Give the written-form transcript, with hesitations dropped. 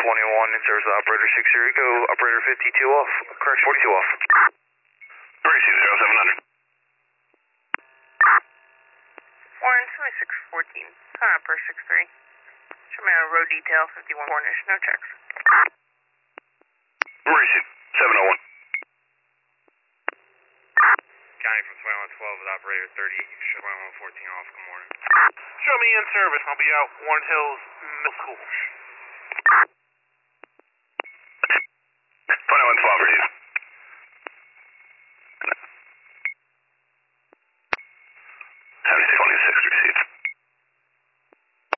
in service of operator 60, go operator 52 off, correct 42 off. Emergency 0700. Warren 2614, sign up for 63. Show me a road detail 51 Cornish, no checks. Emergency 701. County from 2112 with operator 30, show 2114 off, good morning. Show me in service, I'll be out Warren Hills Middle School.